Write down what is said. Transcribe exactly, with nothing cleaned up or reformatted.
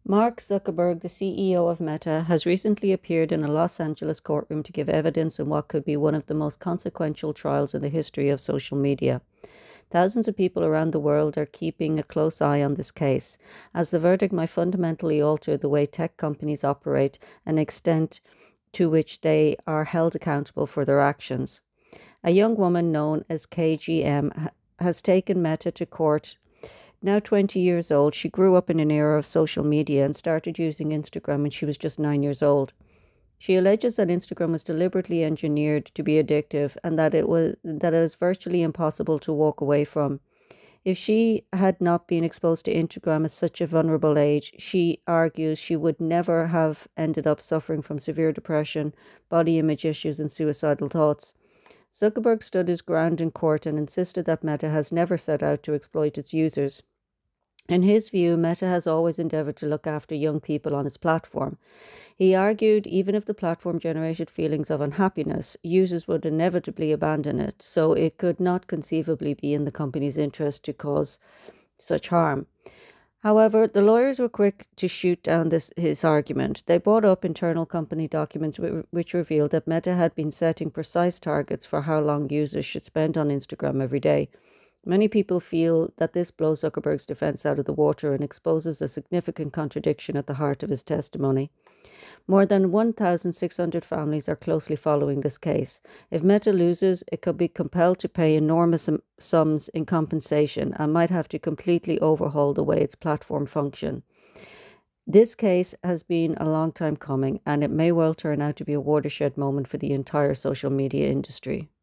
Mark Zuckerberg, the C E O of Meta, has recently appeared in a Los Angeles courtroom to give evidence in what could be one of the most consequential trials in the history of social media. Thousands of people around the world are keeping a close eye on this case, as the verdict might fundamentally alter the way tech companies operate and the extent to which they are held accountable for their actions. A young woman known as K G M has taken Meta to court. Now twenty years old, she grew up in an era of social media and started using Instagram when she was just nine years old. She alleges that Instagram was deliberately engineered to be addictive and that it was that it was virtually impossible to walk away from. If she had not been exposed to Instagram at such a vulnerable age, she argues she would never have ended up suffering from severe depression, body image issues, and suicidal thoughts. Zuckerberg stood his ground in court and insisted that Meta has never set out to exploit its users. In his view, Meta has always endeavored to look after young people on its platform. He argued even if the platform generated feelings of unhappiness, users would inevitably abandon it, so it could not conceivably be in the company's interest to cause such harm. However, the lawyers were quick to shoot down this his argument. They brought up internal company documents which revealed that Meta had been setting precise targets for how long users should spend on Instagram every day. Many people feel that this blows Zuckerberg's defense out of the water and exposes a significant contradiction at the heart of his testimony. More than one thousand six hundred families are closely following this case. If Meta loses, it could be compelled to pay enormous sums in compensation and might have to completely overhaul the way its platform functions. This case has been a long time coming, and it may well turn out to be a watershed moment for the entire social media industry.